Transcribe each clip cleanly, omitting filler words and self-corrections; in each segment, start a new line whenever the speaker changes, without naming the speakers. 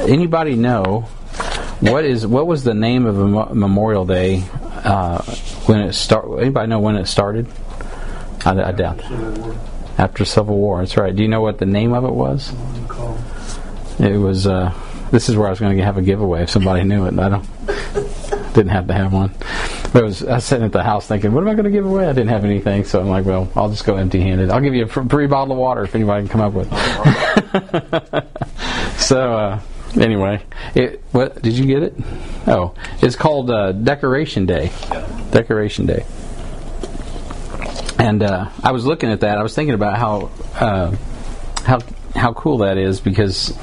anybody know what was the name of Memorial Day when it started? Anybody know when it started? I doubt that. After Civil War. That's right. Do you know what the name of it was? It was. This is where I was going to have a giveaway if somebody knew it. Didn't have to have one. But I was sitting at the house thinking, what am I going to give away? I didn't have anything, so I'm like, well, I'll just go empty-handed. I'll give you a free bottle of water if anybody can come up with it. So, anyway, what did you get it? Oh, it's called Decoration Day. Decoration Day. And I was looking at that. I was thinking about how cool that is because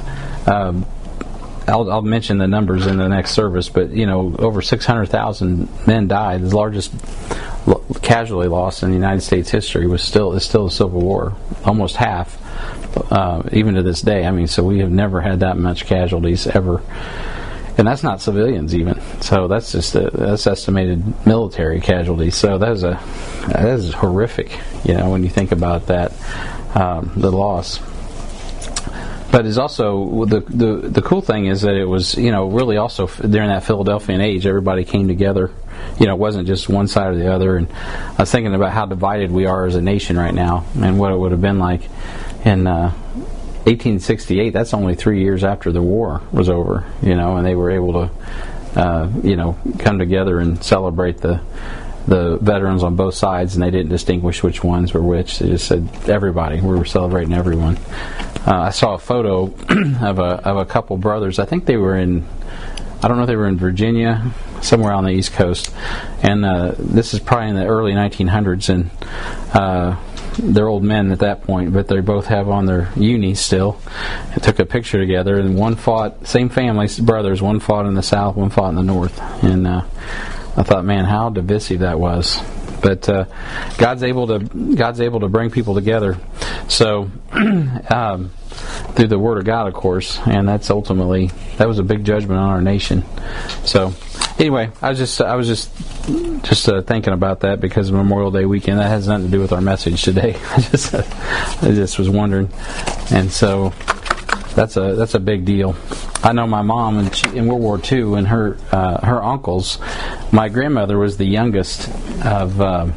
I'll mention the numbers in the next service. But over 600,000 men died. The largest casualty loss in the United States history is still the Civil War. Almost half, even to this day. I mean, so we have never had that much casualties ever. And that's not civilians even. So that's just that's estimated military casualties. So that is horrific, when you think about that, the loss. But it's also the cool thing is that it was really also during that Philadelphian age, everybody came together. It wasn't just one side or the other. And I was thinking about how divided we are as a nation right now, and what it would have been like in 1868. That's only 3 years after the war was over, and they were able to, come together and celebrate the veterans on both sides, and they didn't distinguish which ones were which. They just said everybody. We were celebrating everyone. I saw a photo of a couple brothers. I think they were in, I don't know if they were in Virginia, somewhere on the East Coast, and this is probably in the early 1900s, and they're old men at that point, but they both have on their unis still. I took a picture together, and one fought, same family, brothers, one fought in the South, one fought in the North, and I thought, man, how divisive that was. But God's able to bring people together. So through the Word of God, of course, and that was a big judgment on our nation. So anyway, I was just thinking about that because of Memorial Day weekend. That has nothing to do with our message today. I just was wondering, and so that's a big deal. I know my mom in World War II, and her uncles. My grandmother was the youngest of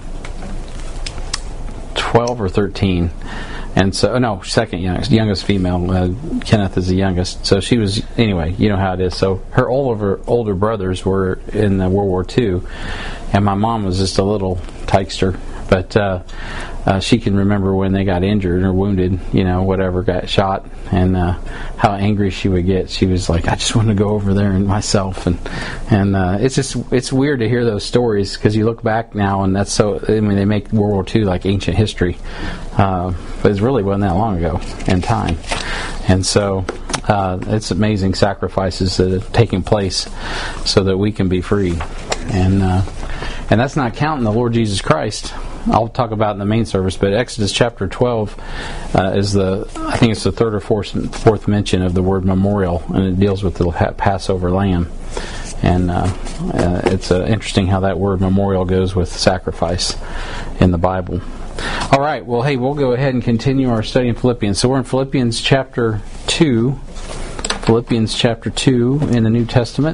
12 or 13, and so second youngest female. Kenneth is the youngest, so she was, anyway. You know how it is. So her older brothers were in World War II, and my mom was just a little tykester, but she can remember when they got injured or wounded, whatever, got shot, and how angry she would get. She was like, I just want to go over there and myself, and it's weird to hear those stories because you look back now, and that's so. I mean, they make World War II like ancient history, but it really wasn't that long ago in time, and so it's amazing sacrifices that are taking place so that we can be free, and that's not counting the Lord Jesus Christ. I'll talk about in the main service, but Exodus chapter 12 is I think it's the third or fourth mention of the word memorial, and it deals with the Passover lamb. And it's interesting how that word memorial goes with sacrifice in the Bible. All right, well, hey, we'll go ahead and continue our study in Philippians. So we're in Philippians chapter 2. Philippians chapter 2 in the New Testament.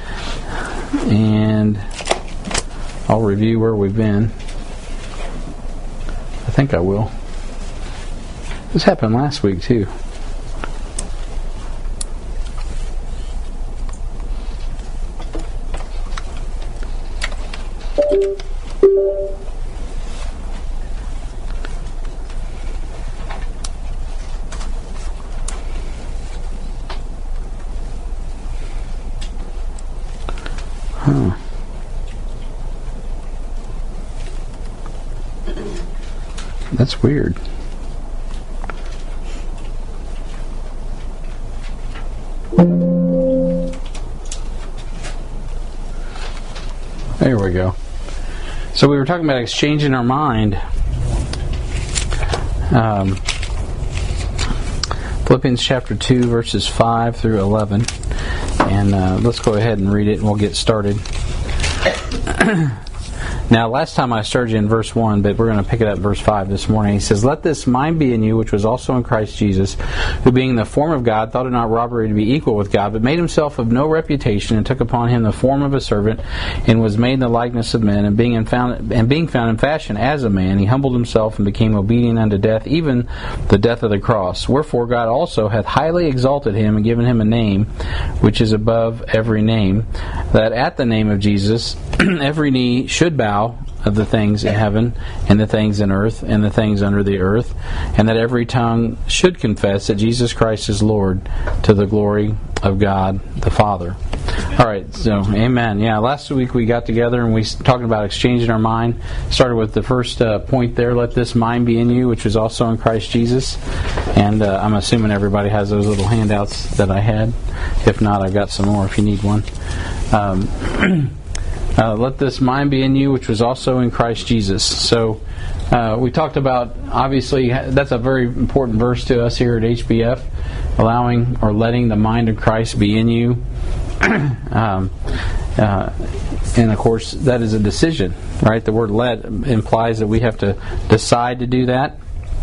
And I'll review where we've been. I think I will. This happened last week too. That's weird. There we go. So we were talking about exchanging our mind. Philippians chapter 2, verses 5 through 11. And let's go ahead and read it and we'll get started. Now, last time I started you in verse 1, but we're going to pick it up in verse 5 this morning. He says, "Let this mind be in you, which was also in Christ Jesus, who being in the form of God, thought it not robbery to be equal with God, but made himself of no reputation, and took upon him the form of a servant, and was made in the likeness of men. And being found in fashion as a man, he humbled himself and became obedient unto death, even the death of the cross. Wherefore God also hath highly exalted him, and given him a name which is above every name, that at the name of Jesus every knee should bow, of the things in heaven, and the things in earth, and the things under the earth, and that every tongue should confess that Jesus Christ is Lord, to the glory of God the Father." All right, so amen. Yeah, last week we got together and we talked about exchanging our mind. Started with the first point there, "Let this mind be in you, which is also in Christ Jesus." And I'm assuming everybody has those little handouts that I had. If not, I've got some more if you need one. Let this mind be in you, which was also in Christ Jesus. So we talked about, obviously, that's a very important verse to us here at HBF, allowing or letting the mind of Christ be in you. And of course, that is a decision, right? The word "let" implies that we have to decide to do that.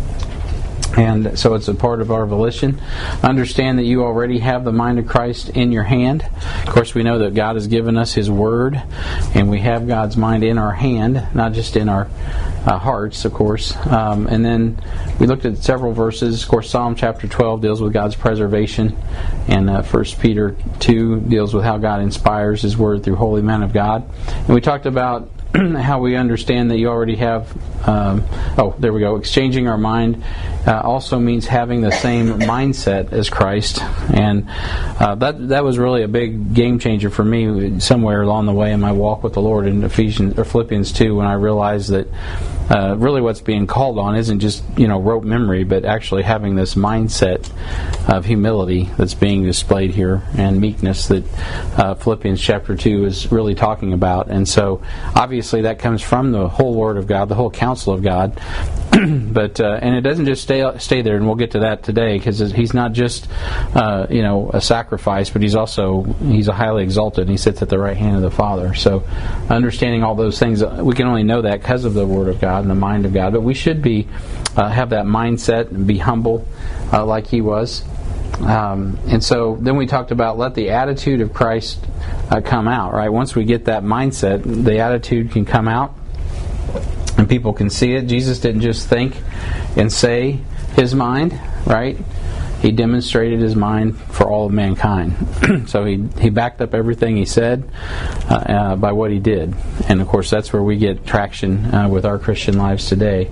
And so it's a part of our volition. Understand that you already have the mind of Christ in your hand. Of course, we know that God has given us His Word, and we have God's mind in our hand, not just in our hearts, of course. And then we looked at several verses. Of course, Psalm chapter 12 deals with God's preservation, and 1 Peter 2 deals with how God inspires His Word through holy men of God. And we talked about how we understand that you already have, there we go, exchanging our mind also means having the same mindset as Christ. And that was really a big game changer for me somewhere along the way in my walk with the Lord in Philippians 2, when I realized that really what's being called on isn't just rote memory, but actually having this mindset of humility that's being displayed here, and meekness that Philippians chapter 2 is really talking about. And so obviously that comes from the whole Word of God, the whole counsel of God. But and it doesn't just stay there, and we'll get to that today, because He's not just a sacrifice, but He's a highly exalted, and He sits at the right hand of the Father. So understanding all those things, we can only know that because of the Word of God and the mind of God. But we should be have that mindset and be humble like He was. And so then we talked about let the attitude of Christ come out, right? Once we get that mindset, the attitude can come out and people can see it. Jesus didn't just think and say His mind, right? He demonstrated His mind for all of mankind. So he backed up everything He said by what He did. And of course that's where we get traction with our Christian lives today.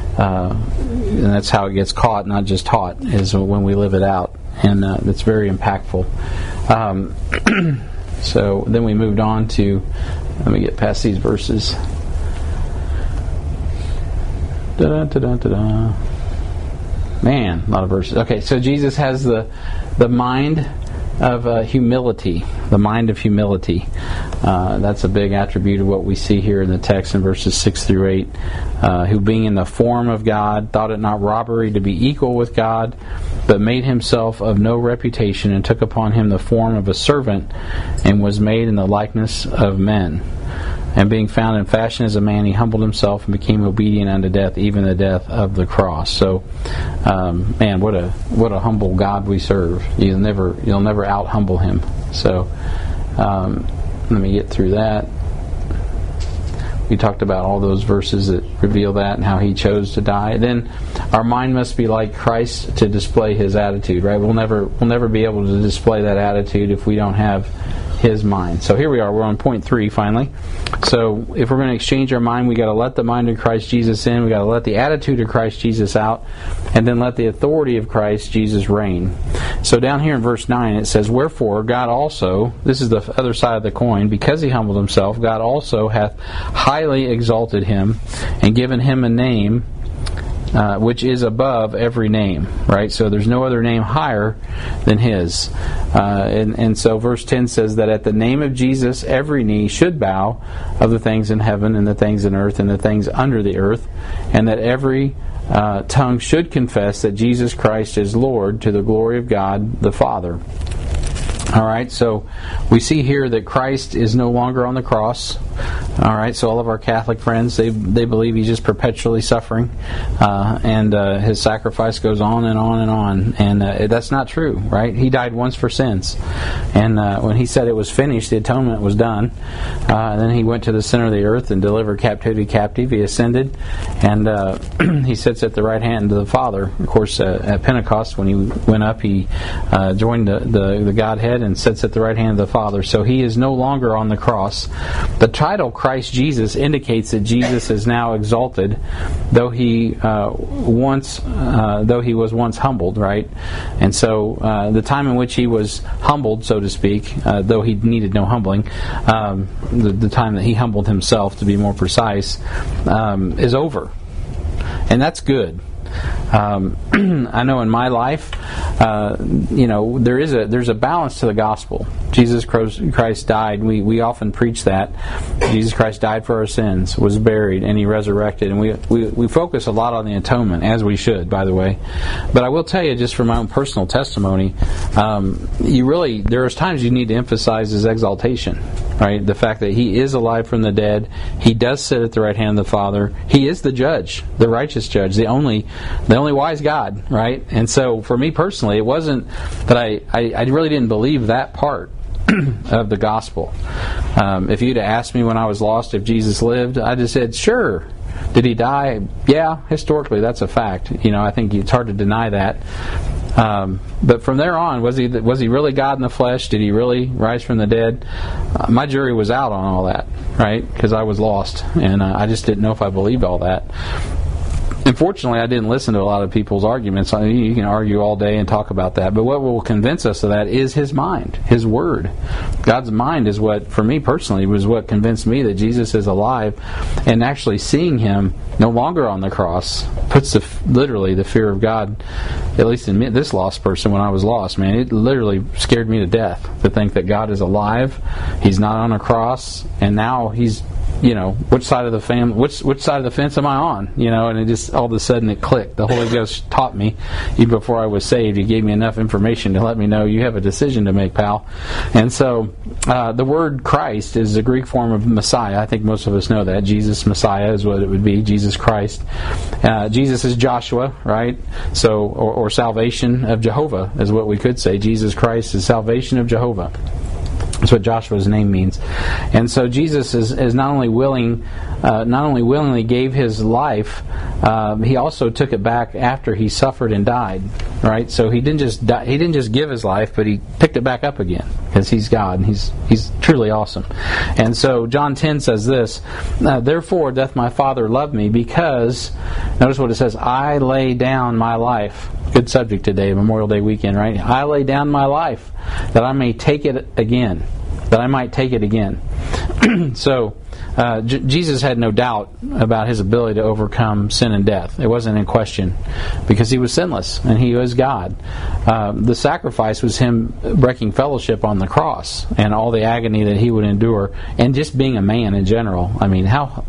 And that's how it gets caught, not just taught, is when we live it out. And it's very impactful. So then we moved on to, let me get past these verses. Man, a lot of verses. Okay, so Jesus has the mind of humility. The mind of humility. That's a big attribute of what we see here in the text in verses 6 through 8. Who being in the form of God, thought it not robbery to be equal with God, but made Himself of no reputation, and took upon Him the form of a servant, and was made in the likeness of men. And being found in fashion as a man, He humbled Himself and became obedient unto death, even the death of the cross. So, man, what a humble God we serve. You'll never out humble Him. So, let me get through that. We talked about all those verses that reveal that and how He chose to die. Then our mind must be like Christ to display His attitude, right? We'll never be able to display that attitude if we don't have His mind. So here we are. We're on point 3 finally. So if we're going to exchange our mind, we got to let the mind of Christ Jesus in. We got to let the attitude of Christ Jesus out, and then let the authority of Christ Jesus reign. So down here in verse 9 it says, "Wherefore God also," this is the other side of the coin, "because He humbled Himself, God also hath highly exalted Him, and given Him a name which is above every name," right? So there's no other name higher than His. And so verse 10 says that at the name of Jesus every knee should bow, of the things in heaven and the things in earth and the things under the earth, and that every tongue should confess that Jesus Christ is Lord, to the glory of God the Father. All right, so we see here that Christ is no longer on the cross. All right, so all of our Catholic friends, they believe he's just perpetually suffering, and his sacrifice goes on and on and on, and that's not true, right? He died once for sins, and when he said it was finished, the atonement was done, and then he went to the center of the earth and delivered captivity captive. He ascended, and he sits at the right hand of the Father. Of course, at Pentecost, when he went up, he joined the Godhead and sits at the right hand of the Father. So he is no longer on the cross. The title Christ Jesus indicates that Jesus is now exalted, though he was once humbled, right? And so the time in which he was humbled, so to speak, though he needed no humbling, the time that he humbled himself, to be more precise, is over. And that's good. I know in my life, there's a balance to the gospel. Jesus Christ died. We often preach that. Jesus Christ died for our sins, was buried, and he resurrected. And we focus a lot on the atonement, as we should, by the way. But I will tell you, just from my own personal testimony, there's times you need to emphasize his exaltation, right? The fact that he is alive from the dead. He does sit at the right hand of the Father. He is the judge, the righteous judge, the only wise God, right? And so for me personally, it wasn't that I really didn't believe that part of the gospel. If you'd have asked me when I was lost if Jesus lived, I just said, sure. Did he die? Yeah, historically, that's a fact. I think it's hard to deny that. But from there on, was he really God in the flesh? Did he really rise from the dead? My jury was out on all that, right? Because I was lost, and I just didn't know if I believed all that. Unfortunately, I didn't listen to a lot of people's arguments. You can argue all day and talk about that, but what will convince us of that is his mind, his word. God's mind is what, for me personally, was what convinced me that Jesus is alive, and actually seeing him no longer on the cross puts literally the fear of God, at least in me, this lost person, when I was lost, man, it literally scared me to death to think that God is alive, he's not on a cross, and now he's, which side of the fence am I on? And it just, all of a sudden it clicked. The Holy Ghost taught me, even before I was saved, he gave me enough information to let me know you have a decision to make, pal. And so the word Christ is the Greek form of Messiah. I think most of us know that. Jesus, Messiah is what it would be, Jesus Christ. Jesus is Joshua, right? So, or salvation of Jehovah is what we could say. Jesus Christ is salvation of Jehovah. That's what Joshua's name means. And so Jesus is not only willingly gave his life, he also took it back after he suffered and died. Right? So he didn't just give his life, but he picked it back up again, because he's God and he's truly awesome. And so John 10 says this, therefore doth my Father love me, because, notice what it says, I lay down my life. Good subject today, Memorial Day weekend, right? I lay down my life that I may take it again. That I might take it again. So, Jesus had no doubt about his ability to overcome sin and death. It wasn't in question, because he was sinless and he was God. The sacrifice was him breaking fellowship on the cross and all the agony that he would endure, and just being a man in general. I mean, how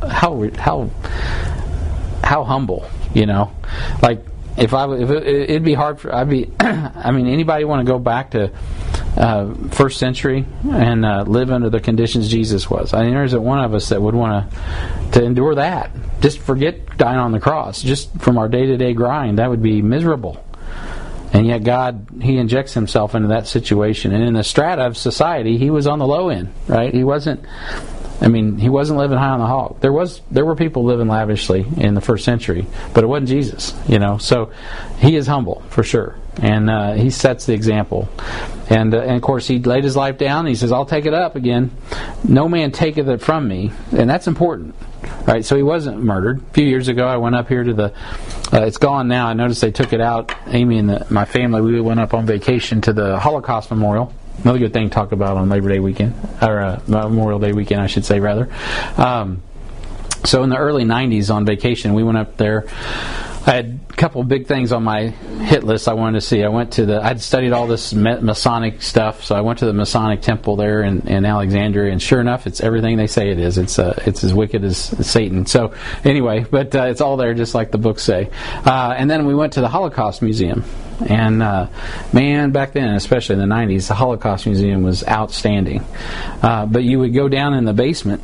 humble, like. If it'd be hard for, anybody want to go back to first century and live under the conditions Jesus was? I mean, there isn't one of us that would want to endure that. Just forget dying on the cross. Just from our day-to-day grind, that would be miserable. And yet God, he injects himself into that situation. And in the strata of society, he was on the low end, right? He wasn't living high on the hog. There were people living lavishly in the first century, but it wasn't Jesus, So he is humble, for sure. And he sets the example. And of course, he laid his life down. And he says, I'll take it up again. No man taketh it from me. And that's important. Right? So he wasn't murdered. A few years ago, I went up here to it's gone now. I noticed they took it out. Amy and my family, we went up on vacation to the Holocaust Memorial. Another good thing to talk about on Labor Day weekend, or Memorial Day weekend, I should say, rather. So in the early 90s on vacation, we went up there. I had a couple of big things on my hit list I wanted to see. I'd studied all this Masonic stuff, so I went to the Masonic temple there in Alexandria, and sure enough, it's everything they say it is. It's as wicked as Satan. So anyway, but it's all there just like the books say. And then we went to the Holocaust Museum. And man, back then, especially in the 90s, the Holocaust Museum was outstanding. But you would go down in the basement.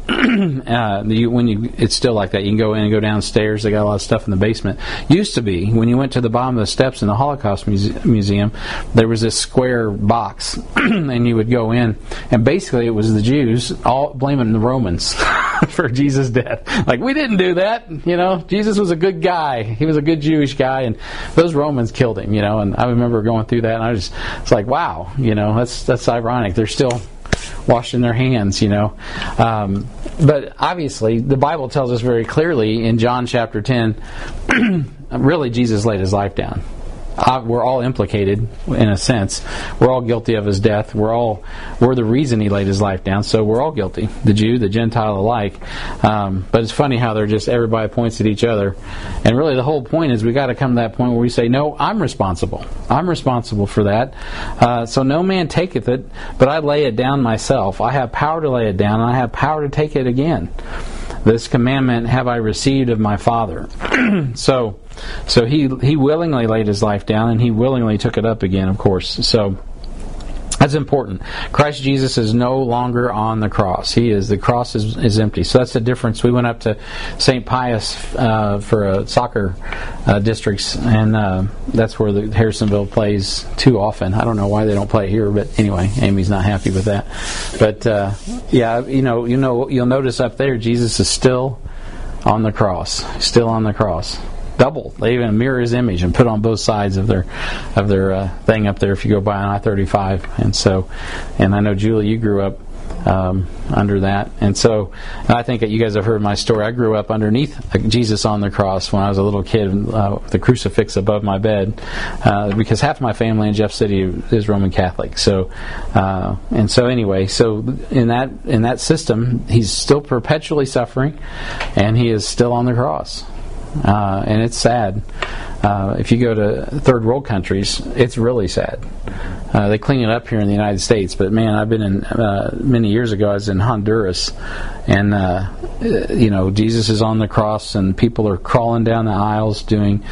It's still like that. You can go in and go downstairs. They got a lot of stuff in the basement. Used to be, when you went to the bottom of the steps in the Holocaust Museum, there was this square box, and you would go in, and basically it was the Jews all blaming the Romans for Jesus' death. Like, we didn't do that, Jesus was a good guy. He was a good Jewish guy, and those Romans killed him, and I remember going through that, and it's like, wow, that's ironic. They're still washing their hands, But obviously, the Bible tells us very clearly in John chapter 10, really Jesus laid his life down. We're all implicated in a sense. We're all guilty of his death. We're the reason he laid his life down. So we're all guilty, the Jew, the Gentile alike. But it's funny how everybody points at each other. And really, the whole point is we got to come to that point where we say, "No, I'm responsible. I'm responsible for that. So no man taketh it, but I lay it down myself. I have power to lay it down, and I have power to take it again. This commandment have I received of my Father." So he willingly laid his life down, and he willingly took it up again, of course. So that's important. Christ Jesus is no longer on the cross. The cross is empty. So that's the difference. We went up to St. Pius for soccer districts, and that's where the Harrisonville plays too often. I don't know why they don't play here, but anyway, Amy's not happy with that. But you'll notice up there, Jesus is still on the cross. Still on the cross. Double. They even mirror his image and put on both sides of their thing up there if you go by on I-35. And I know, Julie, you grew up under that. And so I think that you guys have heard my story. I grew up underneath Jesus on the cross when I was a little kid, with the crucifix above my bed, because half my family in Jeff City is Roman Catholic. So anyway, in that system, he's still perpetually suffering, and he is still on the cross. And it's sad. If you go to third world countries, it's really sad. They clean it up here in the United States, but man, I've been in many years ago. I was in Honduras, and Jesus is on the cross, and people are crawling down the aisles doing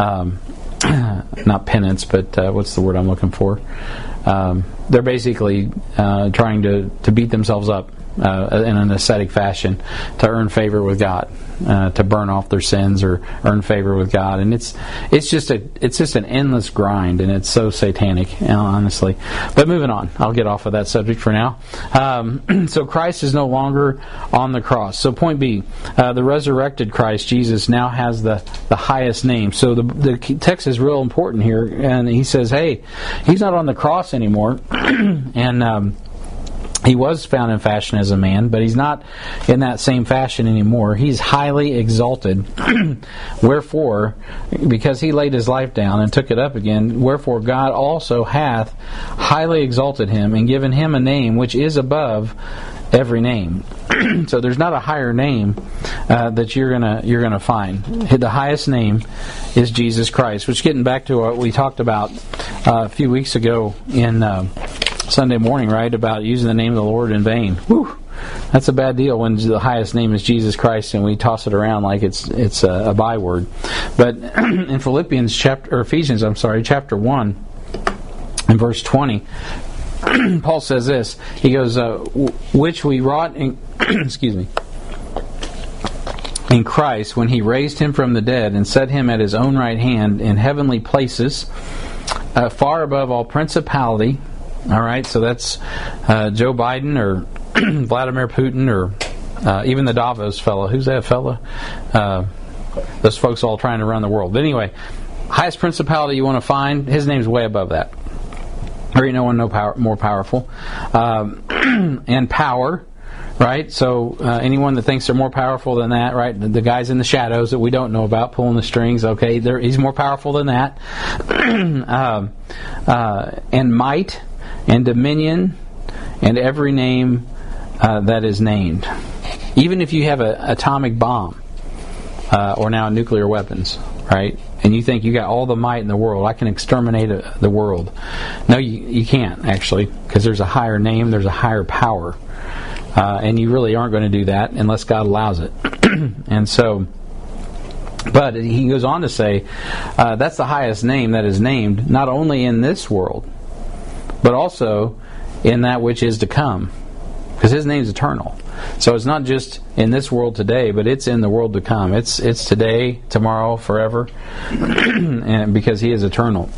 not penance, but what's the word I'm looking for? They're basically trying to beat themselves up in an ascetic fashion to earn favor with God, to burn off their sins or earn favor with God, and it's just an endless grind, and it's so satanic, honestly. But moving on, I'll get off of that subject for now. So Christ is no longer on the cross. So point B, the resurrected Christ Jesus now has the highest name. So the text is real important here, and he says, hey, he's not on the cross anymore, and he was found in fashion as a man, but he's not in that same fashion anymore. He's highly exalted. Wherefore, because he laid his life down and took it up again, wherefore God also hath highly exalted him and given him a name which is above every name. So there's not a higher name that you're gonna find. The highest name is Jesus Christ. Which, getting back to what we talked about a few weeks ago in Sunday morning, right, about using the name of the Lord in vain. Whew, that's a bad deal when the highest name is Jesus Christ and we toss it around like it's a byword. But in Ephesians chapter 1 and verse 20, Paul says this. He goes, which we wrought in in Christ when he raised him from the dead and set him at his own right hand in heavenly places, far above all principality. All right, so that's Joe Biden or Vladimir Putin or even the Davos fellow. Who's that fellow? Those folks all trying to run the world. But anyway, highest principality you want to find, his name's way above that. There ain't no one more powerful. And power, right? So anyone that thinks they're more powerful than that, right? The guys in the shadows that we don't know about pulling the strings, okay, he's more powerful than that. And might and dominion and every name that is named. Even if you have an atomic bomb or now nuclear weapons, right? And you think you got all the might in the world, I can exterminate the world. No, you can't, actually, because there's a higher name, there's a higher power. And you really aren't going to do that unless God allows it. And so But he goes on to say, that's the highest name that is named, not only in this world, but also in that which is to come. Because his name is eternal. So it's not just in this world today, but it's in the world to come. It's today, tomorrow, forever, and because he is eternal.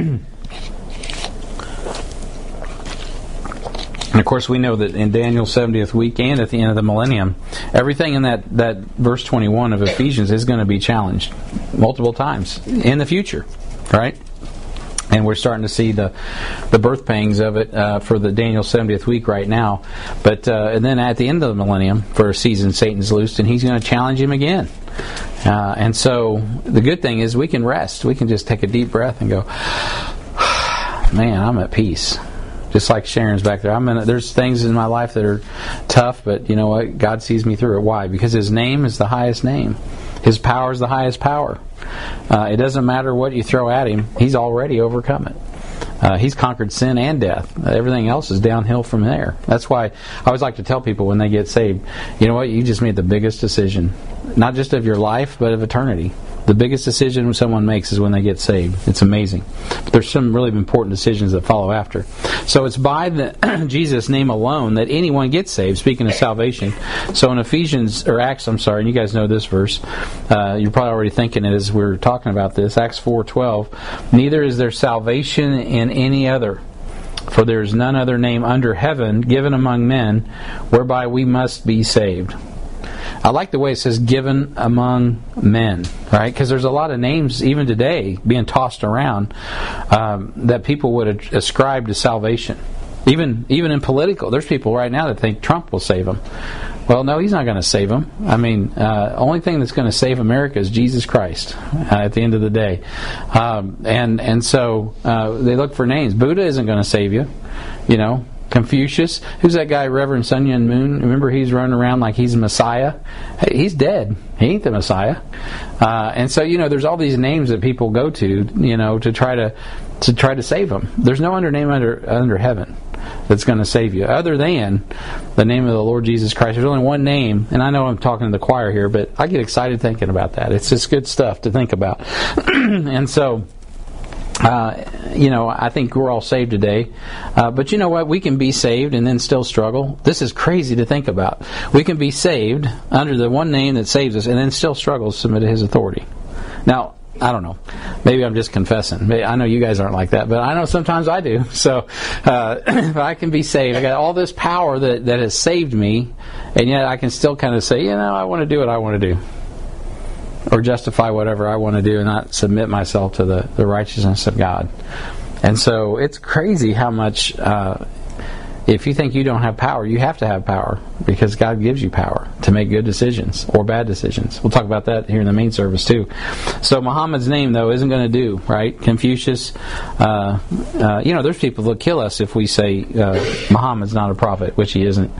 And of course, we know that in Daniel's 70th week and at the end of the millennium, everything in that verse 21 of Ephesians is going to be challenged multiple times in the future, right? And we're starting to see the birth pangs of it for the Daniel 70th week right now. But and then at the end of the millennium, for a season, Satan's loosed, and he's going to challenge him again. And so the good thing is we can rest. We can just take a deep breath and go, man, I'm at peace. Just like Sharon's back there. There's things in my life that are tough, but you know what? God sees me through it. Why? Because His name is the highest name. His power is the highest power. It doesn't matter what you throw at Him. He's already overcome it. He's conquered sin and death. Everything else is downhill from there. That's why I always like to tell people when they get saved, you know what? You just made the biggest decision. Not just of your life, but of eternity. The biggest decision someone makes is when they get saved. It's amazing. But there's some really important decisions that follow after. So it's by the Jesus' name alone that anyone gets saved, speaking of salvation. So in Acts, and you guys know this verse. You're probably already thinking it as we're talking about this. Acts 4:12. Neither is there salvation in any other, for there is none other name under heaven given among men whereby we must be saved. I like the way it says given among men, right? Because there's a lot of names, even today, being tossed around that people would ascribe to salvation. Even in political, there's people right now that think Trump will save them. Well, no, he's not going to save them. I mean, only thing that's going to save America is Jesus Christ at the end of the day. And so they look for names. Buddha isn't going to save you, you know. Confucius. Who's that guy, Reverend Sun Yun Moon? Remember, he's running around like he's Messiah. Hey, he's dead. He ain't the Messiah. And so, you know, there's all these names that people go to, you know, to try to save them. There's no other name under heaven that's going to save you, other than the name of the Lord Jesus Christ. There's only one name, and I know I'm talking to the choir here, but I get excited thinking about that. It's just good stuff to think about. And so, you know, I think we're all saved today. But you know what? We can be saved and then still struggle. This is crazy to think about. We can be saved under the one name that saves us and then still struggle to submit to His authority. Now, I don't know. Maybe I'm just confessing. I know you guys aren't like that, but I know sometimes I do. So, but I can be saved. I got all this power that has saved me, and yet I can still kind of say, you know, I want to do what I want to do, or justify whatever I want to do, and not submit myself to the righteousness of God. And so it's crazy how much. If you think you don't have power, you have to have power, because God gives you power to make good decisions or bad decisions. We'll talk about that here in the main service too. So Muhammad's name, though, isn't going to do, right? Confucius, you know, there's people that kill us if we say Muhammad's not a prophet, which he isn't.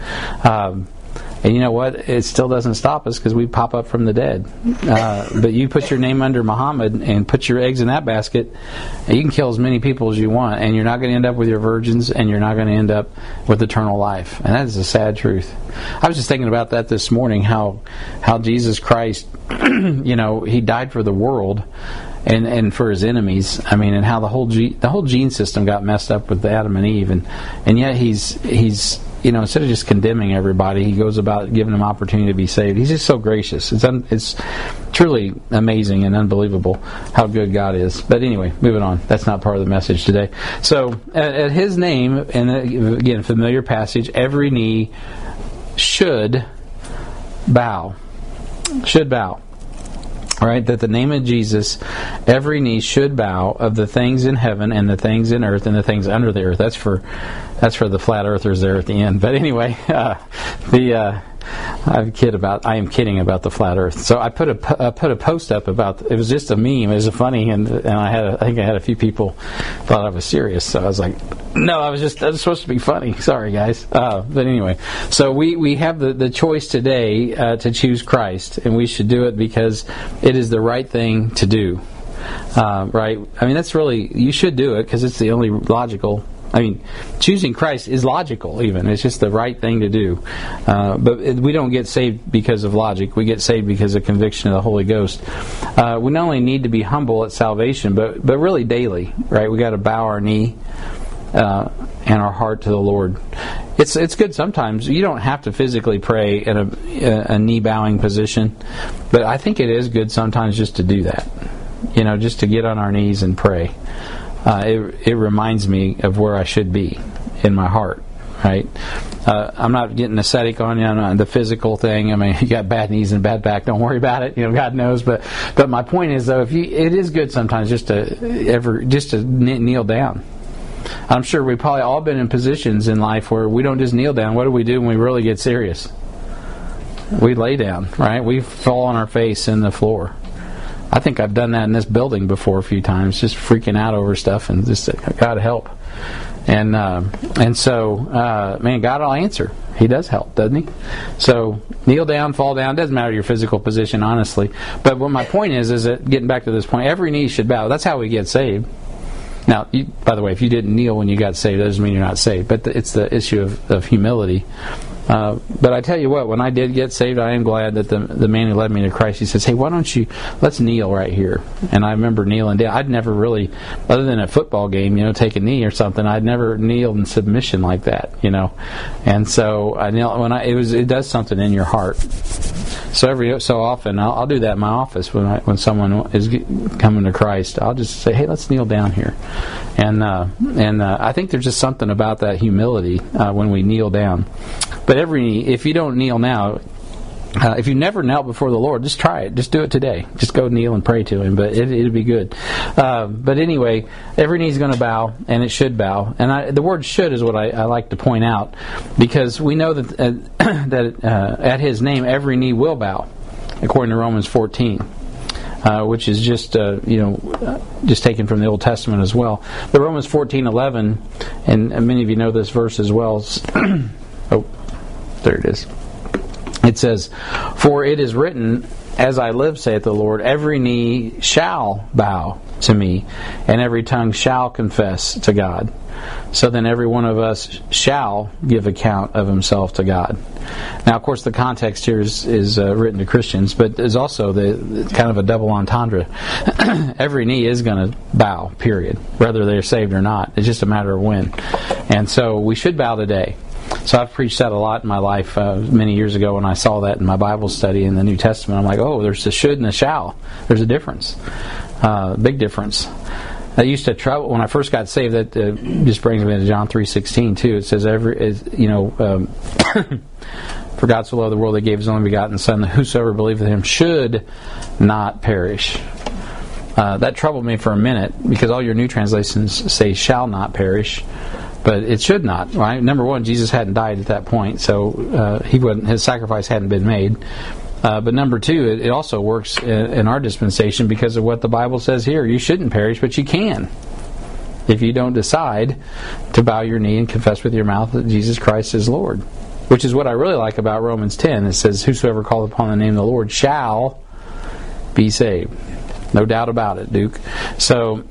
And you know what? It still doesn't stop us, because we pop up from the dead. But you put your name under Muhammad and put your eggs in that basket, and you can kill as many people as you want, and you're not going to end up with your virgins, and you're not going to end up with eternal life. And that is a sad truth. I was just thinking about that this morning, how Jesus Christ, you know, He died for the world and for His enemies. I mean, and how the whole gene system got messed up with Adam and Eve, and yet He's you know, instead of just condemning everybody, He goes about giving them opportunity to be saved. He's just so gracious. It's truly amazing and unbelievable how good God is. But anyway, moving on. That's not part of the message today. So, at His name, and again, familiar passage, every knee should bow. Should bow. Right, that the name of Jesus, every knee should bow, of the things in heaven and the things in earth and the things under the earth. That's for the flat earthers there at the end. But anyway, I am kidding about the flat Earth. So I put a post up about. It was just a meme. It was funny, and I think I had a few people thought I was serious. So I was like, no, I was supposed to be funny. Sorry, guys. But anyway, so we have the choice today to choose Christ, and we should do it because it is the right thing to do. Right? I mean, that's really, you should do it because it's the only logical I mean, choosing Christ is logical even. It's just the right thing to do. But we don't get saved because of logic. We get saved because of conviction of the Holy Ghost. We not only need to be humble at salvation, but really daily, right? We got to bow our knee and our heart to the Lord. It's good sometimes. You don't have to physically pray in a knee bowing position, but I think it is good sometimes just to do that. Just to get on our knees and pray. It reminds me of where I should be in my heart, right? I'm not getting ascetic on you on the physical thing. I mean, you got bad knees and bad back. Don't worry about it. God knows. But my point is, though, it is good sometimes just to kneel down. I'm sure we've probably all been in positions in life where we don't just kneel down. What do we do when we really get serious? We lay down, right? We fall on our face in the floor. I think I've done that in this building before a few times, just freaking out over stuff and just God help. And so, man, God will answer. He does help, doesn't He? So kneel down, fall down. Doesn't matter your physical position, honestly. But what my point is that getting back to this point, every knee should bow. That's how we get saved. Now, by the way, if you didn't kneel when you got saved, that doesn't mean you're not saved. But it's the issue of humility. But I tell you what, when I did get saved, I am glad that the man who led me to Christ, he says, hey, why don't you, let's kneel right here. And I remember kneeling down. I'd never really, other than a football game, take a knee or something, I'd never kneeled in submission like that, And so I knelt, it does something in your heart. So every so often, I'll do that in my office when someone is coming to Christ. I'll just say, hey, let's kneel down here. And I think there's just something about that humility when we kneel down. But if you don't kneel now, if you never knelt before the Lord, just try it. Just do it today. Just go kneel and pray to Him. But it'll be good. But anyway, every knee's going to bow, and it should bow. And the word "should" is what I like to point out, because we know that at His name every knee will bow, according to Romans 14. Which is just taken from the Old Testament as well. But Romans 14:11, and many of you know this verse as well. Oh, there it is. It says, "For it is written, as I live, saith the Lord, every knee shall bow to me, and every tongue shall confess to God. So then every one of us shall give account of himself to God." Now, of course, the context here is written to Christians, but there's also the kind of a double entendre. Every knee is going to bow, period, whether they're saved or not. It's just a matter of when. And so we should bow today. So I've preached that a lot in my life many years ago when I saw that in my Bible study in the New Testament. I'm like, oh, there's a should and a shall. There's a difference. Big difference. I used to trouble when I first got saved. That just brings me to John 3:16 too. It says, "For God so loved the world, that He gave His only begotten Son, that whosoever believeth in Him should not perish." That troubled me for a minute, because all your new translations say "shall not perish," but it should not. Right? Number one, Jesus hadn't died at that point, so His sacrifice hadn't been made. But number two, it also works in our dispensation because of what the Bible says here. You shouldn't perish, but you can, if you don't decide to bow your knee and confess with your mouth that Jesus Christ is Lord. Which is what I really like about Romans 10. It says, "Whosoever calleth upon the name of the Lord shall be saved." No doubt about it, Duke. So,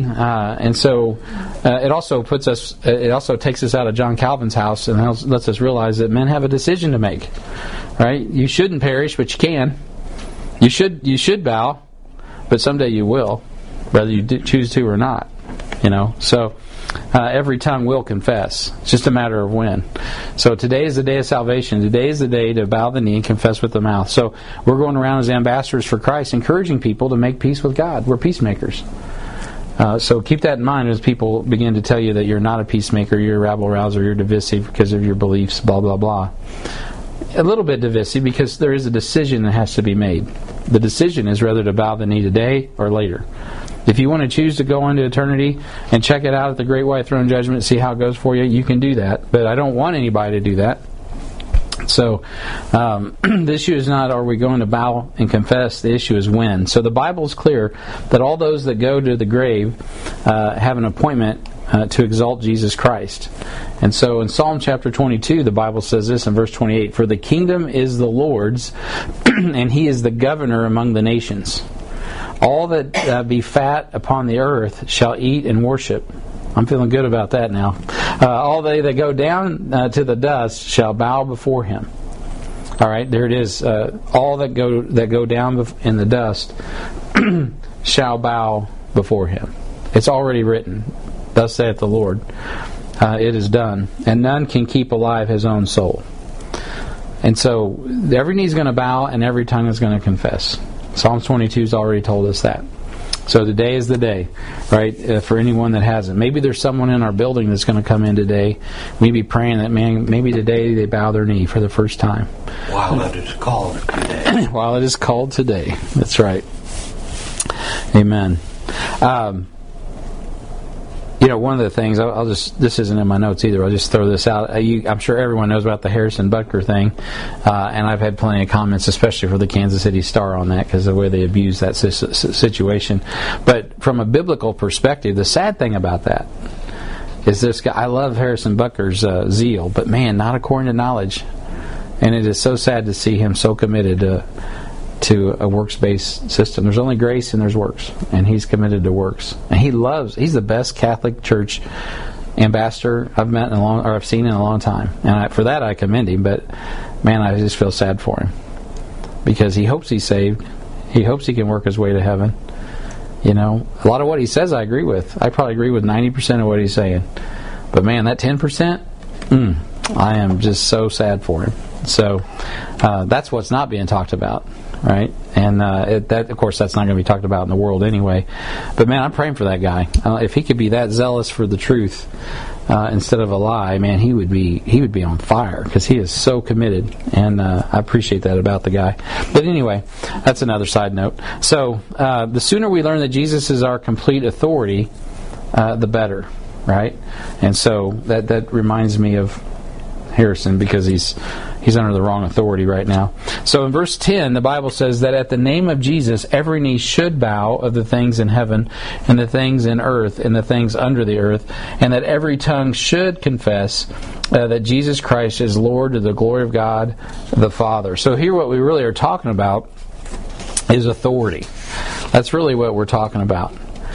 it also puts us. It also takes us out of John Calvin's house and lets us realize that men have a decision to make. Right? You shouldn't perish, but you can. You should bow, but someday you will, whether you choose to or not. So every tongue will confess. It's just a matter of when. So today is the day of salvation. Today is the day to bow the knee and confess with the mouth. So we're going around as ambassadors for Christ, encouraging people to make peace with God. We're peacemakers. So keep that in mind as people begin to tell you that you're not a peacemaker, you're a rabble-rouser, you're divisive because of your beliefs, blah, blah, blah. A little bit divisive because there is a decision that has to be made. The decision is whether to bow the knee today or later. If you want to choose to go into eternity and check it out at the Great White Throne Judgment, see how it goes for you, you can do that. But I don't want anybody to do that. So the issue is not are we going to bow and confess, the issue is when. So the Bible is clear that all those that go to the grave have an appointment to exalt Jesus Christ. And so in Psalm chapter 22, the Bible says this in verse 28, "For the kingdom is the Lord's, and He is the governor among the nations. All that be fat upon the earth shall eat and worship. I'm feeling good about that now. All they that go down to the dust shall bow before him. All right, there it is. All that go down in the dust shall bow before him. It's already written. Thus saith the Lord. It is done. And none can keep alive his own soul. And so every knee is going to bow and every tongue is going to confess. Psalms 22 has already told us that. So today is the day, right, for anyone that hasn't. Maybe there's someone in our building that's going to come in today. We'd be praying that, man, maybe today they bow their knee for the first time.
While it is called today.
While it is called today. That's right. Amen. One of the things, this isn't in my notes either, I'll just throw this out. I'm sure everyone knows about the Harrison Butker thing, and I've had plenty of comments, especially for the Kansas City Star on that, because of the way they abuse that situation. But from a biblical perspective, the sad thing about that is this guy, I love Harrison Butker's zeal, but man, not according to knowledge. And it is so sad to see him so committed to a works-based system. There's only grace and there's works, and he's committed to works. And he's the best Catholic Church ambassador I've seen in a long time. And for that I commend him, but man, I just feel sad for him. Because he hopes he's saved. He hopes he can work his way to heaven. A lot of what he says I agree with. I probably agree with 90% of what he's saying. But man, that 10%, I am just so sad for him. So that's what's not being talked about. Right, and that, of course, that's not going to be talked about in the world anyway. But man, I'm praying for that guy. If he could be that zealous for the truth instead of a lie, man, he would be on fire, because he is so committed, and I appreciate that about the guy. But anyway, that's another side note. So the sooner we learn that Jesus is our complete authority, the better, right? And so that reminds me of Harrison, because he's under the wrong authority right now. So in verse 10, the Bible says that at the name of Jesus, every knee should bow, of the things in heaven and the things in earth and the things under the earth, and that every tongue should confess that Jesus Christ is Lord, to the glory of God the Father. So here what we really are talking about is authority. That's really what we're talking about.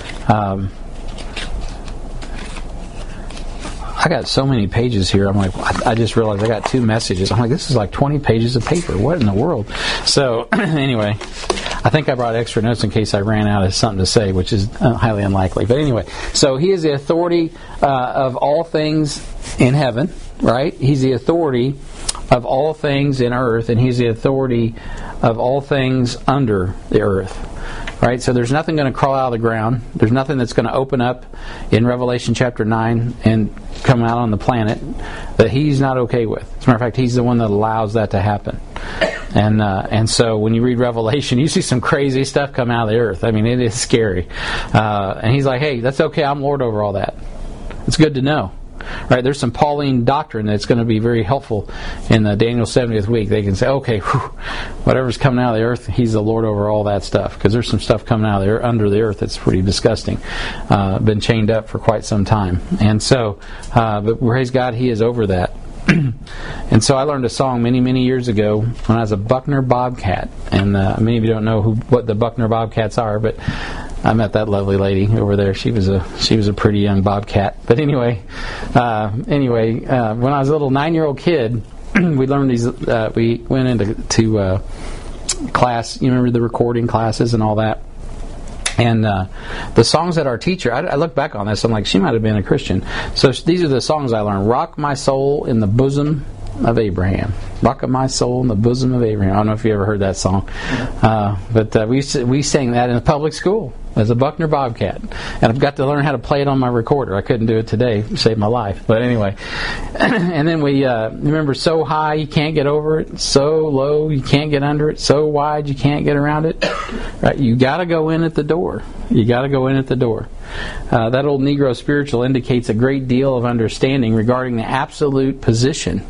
I got so many pages here. I'm like, I just realized I got 2 messages. I'm like, this is like 20 pages of paper. What in the world? So anyway, I think I brought extra notes in case I ran out of something to say, which is highly unlikely. But anyway, so he is the authority of all things in heaven, right? He's the authority of all things in earth, and he's the authority of all things under the earth. Right, so there's nothing going to crawl out of the ground. There's nothing that's going to open up in Revelation chapter 9 and come out on the planet that he's not okay with. As a matter of fact, he's the one that allows that to happen. And so when you read Revelation, you see some crazy stuff come out of the earth. I mean, it is scary. And he's like, hey, that's okay. I'm Lord over all that. It's good to know. Right, there's some Pauline doctrine that's going to be very helpful in the Daniel 70th week. They can say, okay, whatever's coming out of the earth, he's the Lord over all that stuff. Because there's some stuff coming out of there under the earth that's pretty disgusting. Been chained up for quite some time. And so, but praise God, he is over that. And so I learned a song many, many years ago when I was a Buckner Bobcat. And many of you don't know what the Buckner Bobcats are, but I met that lovely lady over there. She was a pretty young bobcat. But anyway, when I was a little 9-year-old kid, we learned these. We went into class. You remember the recording classes and all that. And the songs that our teacher, I look back on this, I'm like, she might have been a Christian. So these are the songs I learned. Rock my soul in the bosom of Abraham. Rock my soul in the bosom of Abraham. I don't know if you ever heard that song. But we sang that in a public school as a Buckner Bobcat. And I've got to learn how to play it on my recorder. I couldn't do it today. It saved my life. But anyway. And then we remember, so high you can't get over it. So low you can't get under it. So wide you can't get around it. Right? You got to go in at the door. You got to go in at the door. That old Negro spiritual indicates a great deal of understanding regarding the absolute position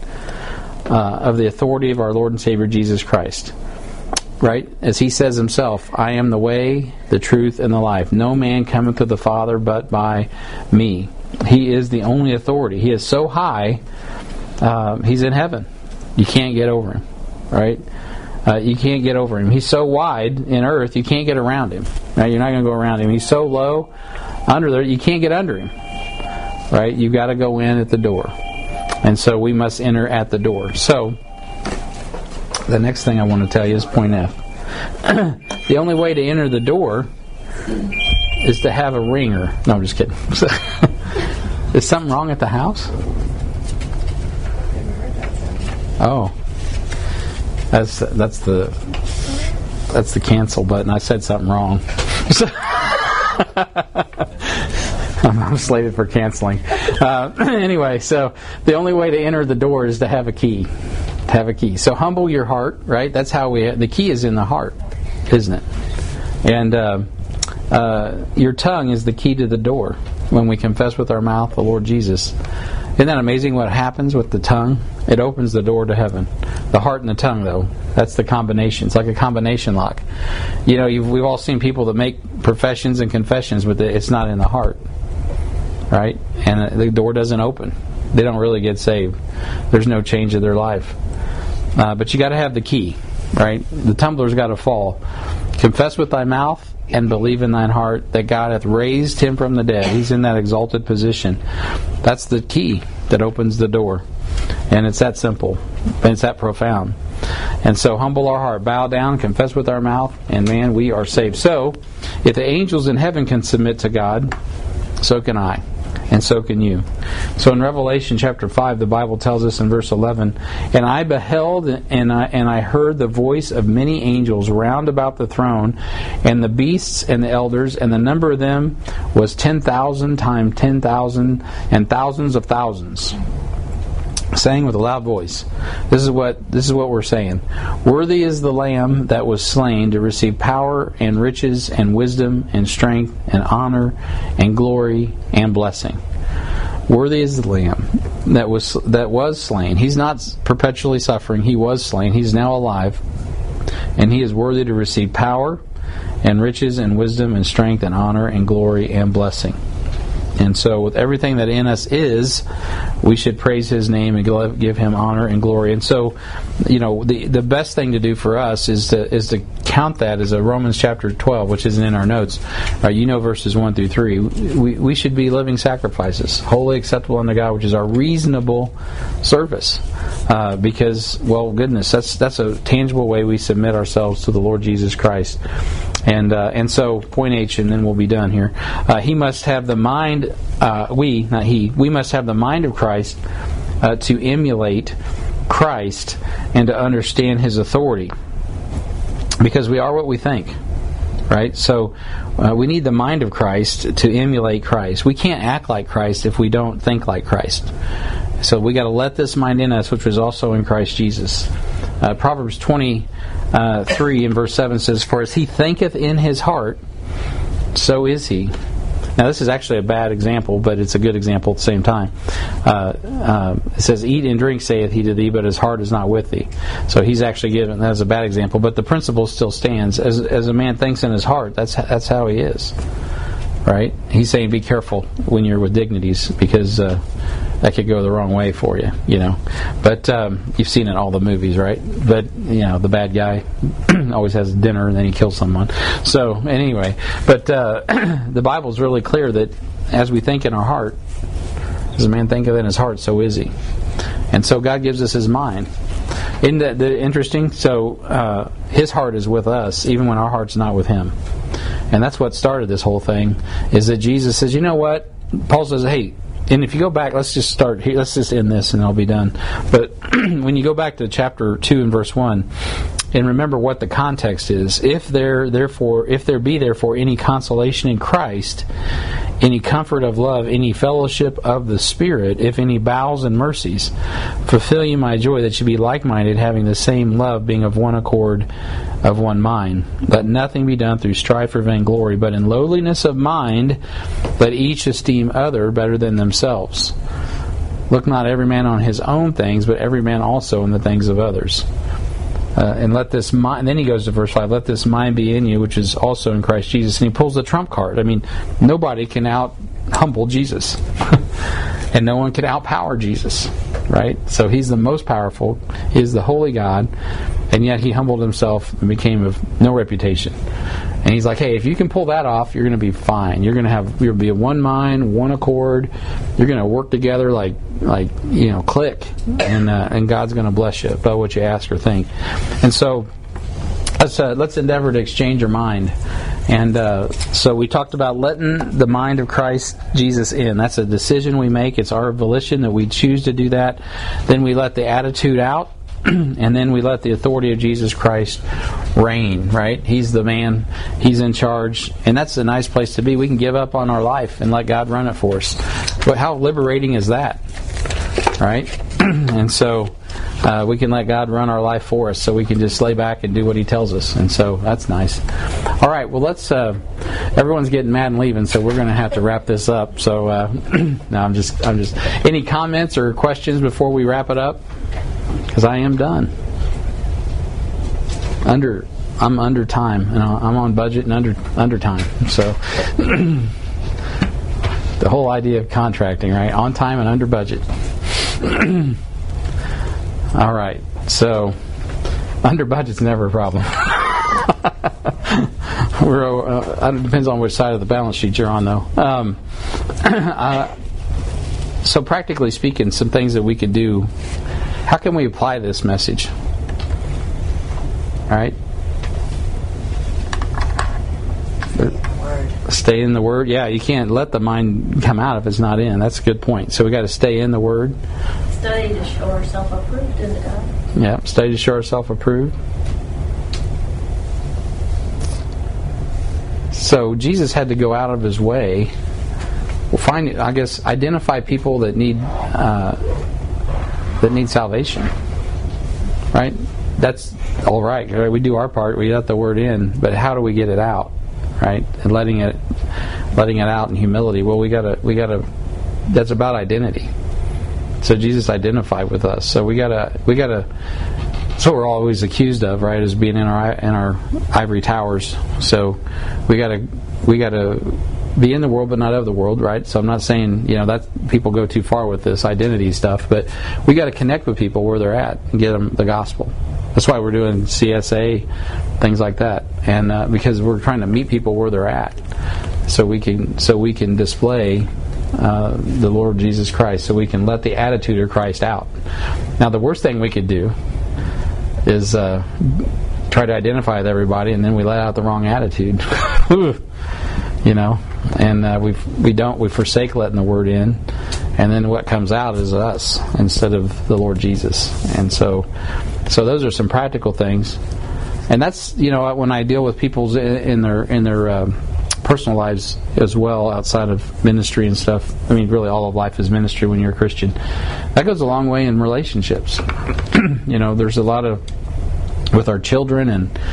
of the authority of our Lord and Savior Jesus Christ. Right? As he says himself, I am the way, the truth, and the life. No man cometh to the Father but by me. He is the only authority. He is so high, he's in heaven. You can't get over him. Right? You can't get over him. He's so wide in earth, you can't get around him. Right? You're not going to go around him. He's so low under there, you can't get under him. right? You've got to go in at the door. And so we must enter at the door. So, the next thing I want to tell you is point F. The only way to enter the door is to have a ringer. No, I'm just kidding. Is something wrong at the house? Oh. That's the cancel button. I said something wrong. I'm slated for canceling. Anyway, so the only way to enter the door is to have a key. So humble your heart, right? That's how the key is in the heart, isn't it? And your tongue is the key to the door. When we confess with our mouth the Lord Jesus. Isn't that amazing what happens with the tongue? It opens the door to heaven. The heart and the tongue, though, that's the combination. It's like a combination lock. You know, we've all seen people that make professions and confessions, but it's not in the heart. Right? And the door doesn't open. They don't really get saved. There's no change in their life. But you got to have the key, right? The tumbler's got to fall. Confess with thy mouth and believe in thine heart that God hath raised him from the dead. He's in that exalted position. That's the key that opens the door. And it's that simple. And it's that profound. And so humble our heart, bow down, confess with our mouth, and man, we are saved. So, if the angels in heaven can submit to God, so can I. And so can you. So in Revelation chapter 5, the Bible tells us in verse 11, And I beheld and I heard the voice of many angels round about the throne, and the beasts and the elders, and the number of them was 10,000 times 10,000, and thousands of thousands, saying with a loud voice, this is what we're saying. Worthy is the Lamb that was slain to receive power and riches and wisdom and strength and honor and glory and blessing. Worthy is the Lamb that was slain. He's not perpetually suffering. He was slain. He's now alive. And he is worthy to receive power and riches and wisdom and strength and honor and glory and blessing. And so with everything that in us is, we should praise his name and give him honor and glory. And so, you know, the best thing to do for us is to count that as a Romans chapter 12, which isn't in our notes. You know verses 1 through 3. We should be living sacrifices, wholly acceptable unto God, which is our reasonable service. Because, well, goodness, that's a tangible way we submit ourselves to the Lord Jesus Christ. And so, point H, and then we'll be done here. He must have the mind, we must have the mind of Christ to emulate Christ and to understand his authority. Because we are what we think, right? So, we need the mind of Christ to emulate Christ. We can't act like Christ if we don't think like Christ. So we got to let this mind in us, which was also in Christ Jesus. Proverbs 23 in verse 7 says, For as he thinketh in his heart, so is he. Now this is actually a bad example, but it's a good example at the same time. It says, Eat and drink, saith he to thee, but his heart is not with thee. So he's actually given that as a bad example, but the principle still stands. As a man thinks in his heart, that's how he is. Right? He's saying be careful when you're with dignities, because that could go the wrong way for you, you know. But you've seen it in all the movies, right? But, you know, the bad guy always has dinner and then he kills someone. So, anyway, but the Bible's really clear that as we think in our heart, as a man thinketh in his heart, so is he. And so God gives us his mind. Isn't that interesting? So his heart is with us, even when our heart's not with him. And that's what started this whole thing, is that Jesus says, you know what? Paul says, hey, and if you go back, let's just start here. Let's just end this and I'll be done. But when you go back to chapter 2 and verse 1, and remember what the context is, if there be therefore any consolation in Christ, any comfort of love, any fellowship of the Spirit, if any bowels and mercies, fulfill ye my joy, that ye be like-minded, having the same love, being of one accord, of one mind. Let nothing be done through strife or vainglory, but in lowliness of mind, let each esteem other better than themselves. Look not every man on his own things, but every man also in the things of others. And let this mind, and then he goes to verse 5, let this mind be in you, which is also in Christ Jesus. And he pulls the trump card. I mean, nobody can out-humble Jesus. And no one can out-power Jesus. right? So he's the most powerful. He is the holy God, and yet he humbled himself and became of no reputation. And he's like, hey, if you can pull that off, you're going to be fine. You'll be of one mind, one accord. You're going to work together like click, and God's going to bless you by what you ask or think. And so let's endeavor to exchange our mind. And so we talked about letting the mind of Christ Jesus in. That's a decision we make. It's our volition that we choose to do that. Then we let the attitude out, and then we let the authority of Jesus Christ reign, right? He's the man. He's in charge. And that's a nice place to be. We can give up on our life and let God run it for us. But how liberating is that, right? And so we can let God run our life for us, so we can just lay back and do what He tells us. And so that's nice. All right, well, let's. Everyone's getting mad and leaving, so we're going to have to wrap this up. So no, I'm just. Any comments or questions before we wrap it up? Because I am done. I'm under time, and I'm on budget and under time. So the whole idea of contracting, right? On time and under budget. All right, so under budget's never a problem. It depends on which side of the balance sheet you're on, though. So practically speaking, some things that we could do. How can we apply this message? All right. Stay in the Word. Yeah, you can't let the mind come out if it's not in. That's a good point. So we got to stay in the Word.
Study to show ourselves approved in the God.
Yeah, study to show ourselves approved. So Jesus had to go out of His way. Identify people that need salvation. Right? That's all right. We do our part. We let the Word in, but how do we get it out? Right? And letting it out in humility. Well, we gotta. That's about identity. So Jesus identified with us. So we gotta. That's what we're always accused of, right? Is being in our ivory towers. So we gotta be in the world, but not of the world, right? So I'm not saying that people go too far with this identity stuff, but we got to connect with people where they're at and get them the gospel. That's why we're doing CSA, things like that, and because we're trying to meet people where they're at, so we can display the Lord Jesus Christ, so we can let the attitude of Christ out. Now, the worst thing we could do is try to identify with everybody, and then we let out the wrong attitude. And we forsake letting the Word in, and then what comes out is us instead of the Lord Jesus. And so those are some practical things, and that's when I deal with people in their personal lives as well, outside of ministry and stuff. I mean, really, all of life is ministry when you're a Christian. That goes a long way in relationships. There's a lot of with our children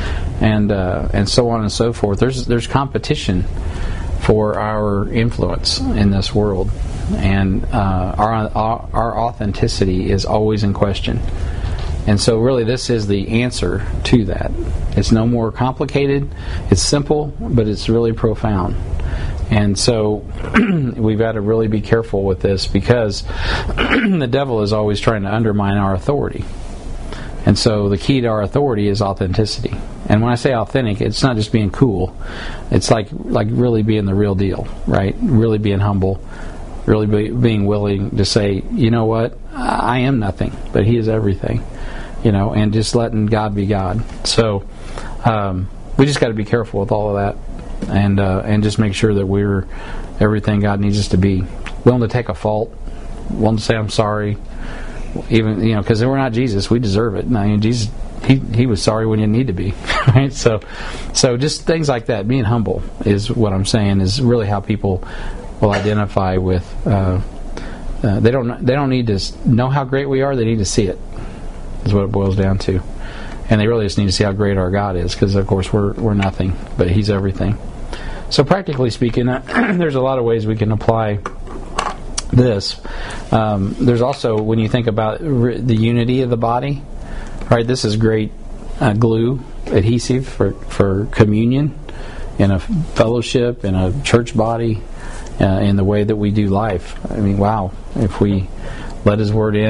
and so on and so forth. There's competition for our influence in this world, and our authenticity is always in question. And so really this is the answer to that. It's no more complicated, it's simple, but it's really profound. And so we've got to really be careful with this, because the devil is always trying to undermine our authority. And so the key to our authority is authenticity. And when I say authentic, it's not just being cool. It's like really being the real deal, right? Really being humble, really being willing to say, you know what, I am nothing, but He is everything, and just letting God be God. So we just got to be careful with all of that, and just make sure that we're everything God needs us to be. Willing to take a fault, willing to say I'm sorry, even because we're not Jesus, we deserve it. I mean, Jesus, he was sorry when you need to be, right? So just things like that. Being humble is what I'm saying is really how people will identify with. They don't need to know how great we are. They need to see it. Is what it boils down to, and they really just need to see how great our God is, because of course we're nothing, but He's everything. So practically speaking, there's a lot of ways we can apply this. There's also, when you think about the unity of the body, right? This is great glue, adhesive for communion in a fellowship, in a church body, in the way that we do life. I mean, wow! If we let His Word in,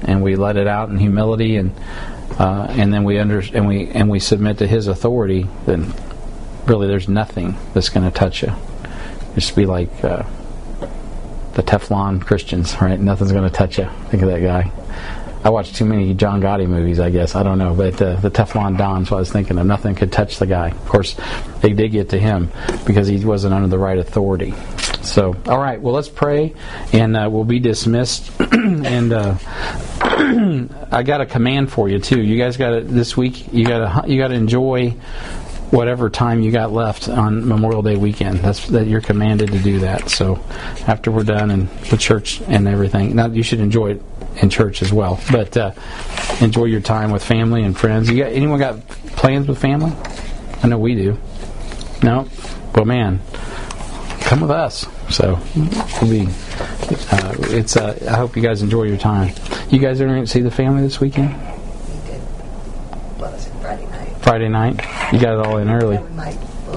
and we let it out in humility, and then we submit to His authority, then really there's nothing that's going to touch you. Just be like the Teflon Christians, right? Nothing's going to touch you. Think of that guy. I watched too many John Gotti movies, I guess. I don't know. But the Teflon Don's what I was thinking of. Nothing could touch the guy. Of course, they did get to him because he wasn't under the right authority. So, all right. Well, let's pray, and we'll be dismissed. And I got a command for you, too. You guys got to, this week, you got to enjoy whatever time you got left on Memorial Day weekend. That you're commanded to do that. So after we're done in the church and everything, now you should enjoy it in church as well. But enjoy your time with family and friends. Anyone got plans with family? I know we do. No? Well, man, come with us. So we'll be. I hope you guys enjoy your time. You guys are going to see the family this weekend?
We did. Well, it's Friday night.
Friday night? You got it all in early.
Yeah, we might.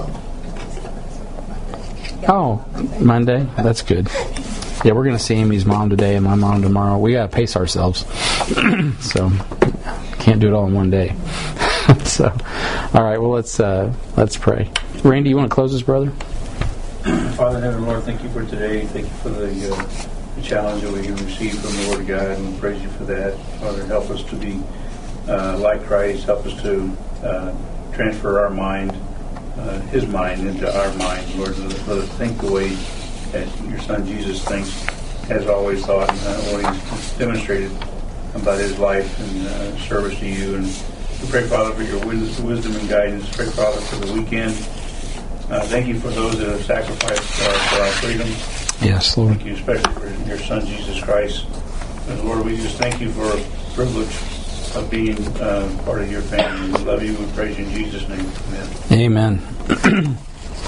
Oh, Monday? That's good. Yeah, we're going to see Amy's mom today and my mom tomorrow. We got to pace ourselves. So, can't do it all in one day. So, all right, well, let's pray. Randy, you want to close this, brother?
Father in heaven, Lord, thank you for today. Thank you for the challenge that we can receive from the Word of God, and we praise you for that. Father, help us to be like Christ. Help us to transfer our mind, His mind, into our mind. Lord, let us think the way that your Son Jesus thinks, has always thought, and what He's demonstrated about His life and service to you. And we pray, Father, for your wisdom and guidance. Pray, Father, for the weekend. Thank you for those that have sacrificed for our freedom.
Yes, Lord.
Thank you especially for your Son, Jesus Christ. And Lord, we just thank you for the privilege of being part of your family. We love you. We praise you in Jesus' name. Amen.
Amen.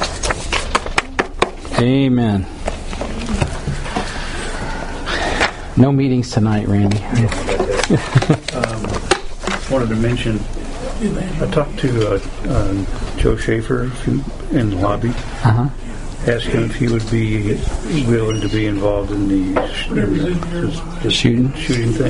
Amen. No meetings tonight, Randy.
Wanted to mention, I talked to Joe Schaefer in the lobby. Asked him if he would be willing to be involved in the shooting thing.